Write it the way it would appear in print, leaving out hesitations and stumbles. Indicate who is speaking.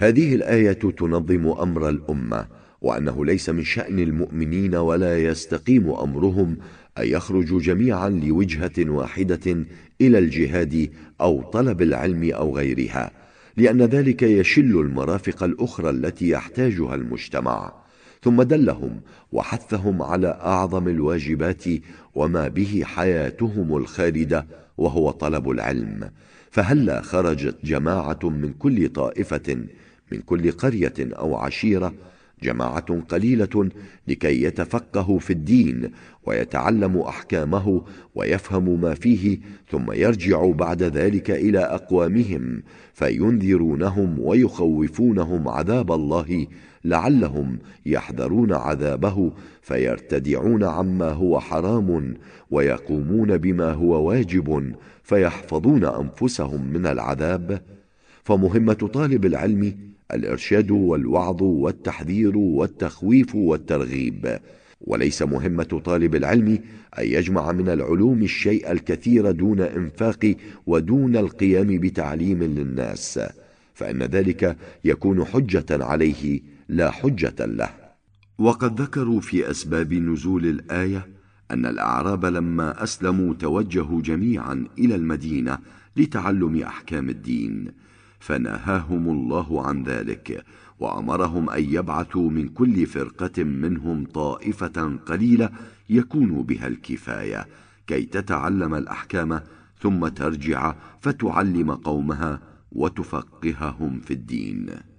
Speaker 1: هذه الآية تنظم أمر الأمة، وأنه ليس من شأن المؤمنين ولا يستقيم أمرهم أن يخرجوا جميعا لوجهة واحدة إلى الجهاد أو طلب العلم أو غيرها، لأن ذلك يشل المرافق الأخرى التي يحتاجها المجتمع. ثم دلهم وحثهم على أعظم الواجبات وما به حياتهم الخالدة، وهو طلب العلم. فهلا خرجت جماعة من كل طائفة، من كل قرية أو عشيرة، جماعة قليلة، لكي يتفقهوا في الدين ويتعلموا أحكامه ويفهموا ما فيه، ثم يرجعوا بعد ذلك إلى أقوامهم فينذرونهم ويخوفونهم عذاب الله، لعلهم يحذرون عذابه فيرتدعون عما هو حرام ويقومون بما هو واجب فيحفظون أنفسهم من العذاب. فمهمة طالب العلم الإرشاد والوعظ والتحذير والتخويف والترغيب، وليس مهمة طالب العلم أن يجمع من العلوم الشيء الكثير دون إنفاق ودون القيام بتعليم للناس، فإن ذلك يكون حجة عليه لا حجة له. وقد ذكروا في أسباب نزول الآية أن الأعراب لما أسلموا توجهوا جميعا إلى المدينة لتعلم أحكام الدين، فنهاهم الله عن ذلك، وأمرهم أن يبعثوا من كل فرقة منهم طائفة قليلة يكون بها الكفاية، كي تتعلم الأحكام ثم ترجع فتعلم قومها وتفقههم في الدين.